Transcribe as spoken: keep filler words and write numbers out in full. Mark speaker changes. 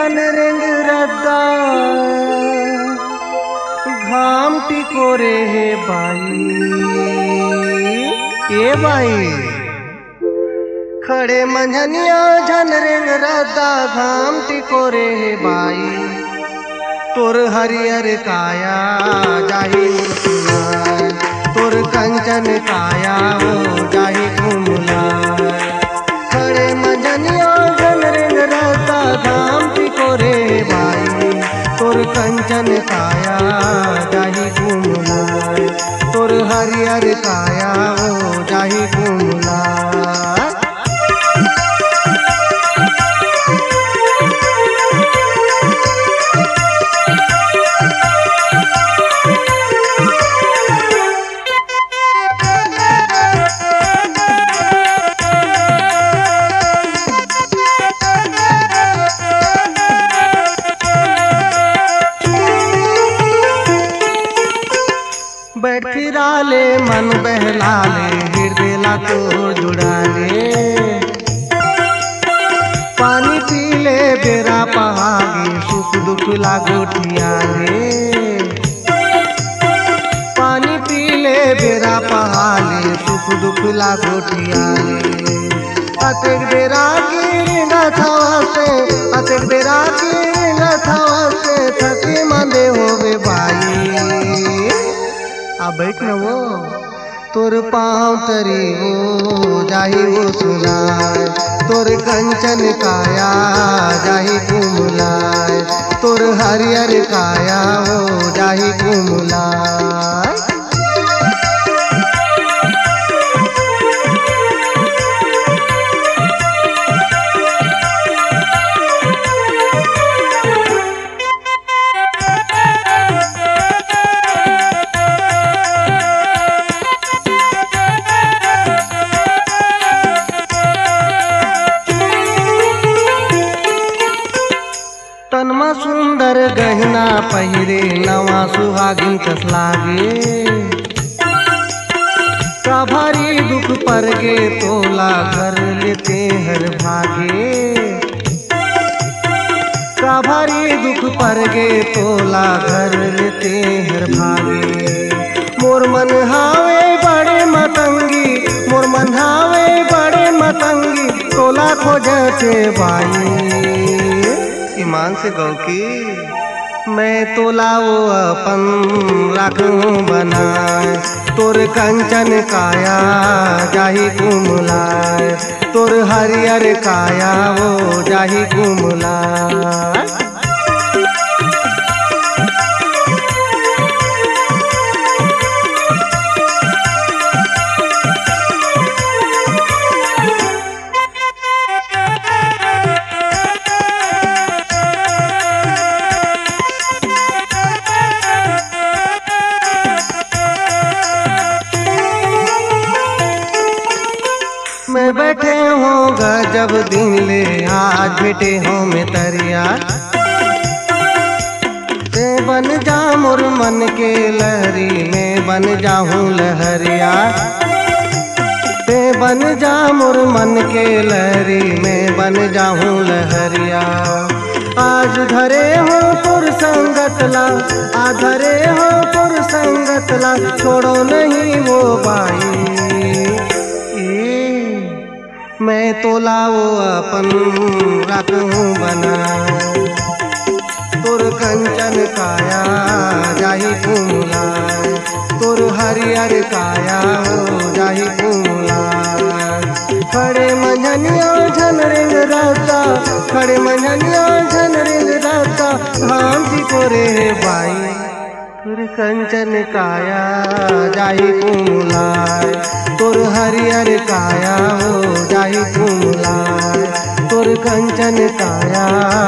Speaker 1: झन रेंग रद्दा घाम टिकोरे हे बाई। ए बाई खड़े मंझनिया झन रेंग रद्दा घाम टिकोरे हे बाई। तोर हरियर काया जाहि मुरझाए, तोर कंचन काया हो जाहि घुमलाए। खड़े मंझनिया झन रेंग रद्दा घाम टिकोरे बाई। तोर कंचन काया जाहि घुमलाए, तोर हरियर काया हो जाहि घुमलाए। बैठ फिराले मन बहलाले हृदय ला तो जुड़ाले। पानी पीले बेरा पहागे सुख दुख ला गोठियाले। पानी पीले बेरा पहाले सुख दुख ला गोठियाले। अतेक बेरा की न थावसे अतेक बेरा की न थावसे थके मंदे होवे बाई। आ बैठ न वो तोर पाँव तरी हो जाहि वो सुनाए। तोर कंचन काया जाहि घुमलाए, तोर हरियर काया हो जाहि घुमलाए। तनमा सुंदर गहना पहिरे नवा सुहागिन कस लागे। का भारी दुख पर गे तोला कर लेते हर भागे। का भारी दुख पर गे तोला घर लेते हर भागे। मोर मन हावे बड़े मतंगी मोर मन हावे बड़े मतंगी तोला खोजते बाई। ईमान से गौ की मैं तोला वो अपन राखूं बनाए। तोर कंचन काया जाहि घुमलाए, तोर हरियर काया वो जाहि घुमलाए। मैं बैठे होगा जब दिन ले आज बेटे हो मैं तरिया। ते बन जा मोर मन के लहरी मैं बन जाऊं लहरिया। ते बन जा मोर मन के लहरी मैं बन जाऊं लहरिया। आज धरे हो पुर संगत ला आ धरे हो पुर संगत ला छोड़ो नहीं वो बाई। मैं तोला वो अपन राखूं बनाए। तोर कंचन काया जाहि घुमलाए, तोर हरियर काया हो जाहि घुमलाए। खड़े मंझनिया झन रेंग रद्दा खड़े मंझनिया झन रेंग रद्दा घाम टिकोरे बाई। तोर कंचन काया जाहि घुमलाए, तोर हरियर काया हो जाहि घुमलाए। तोर कंचन काया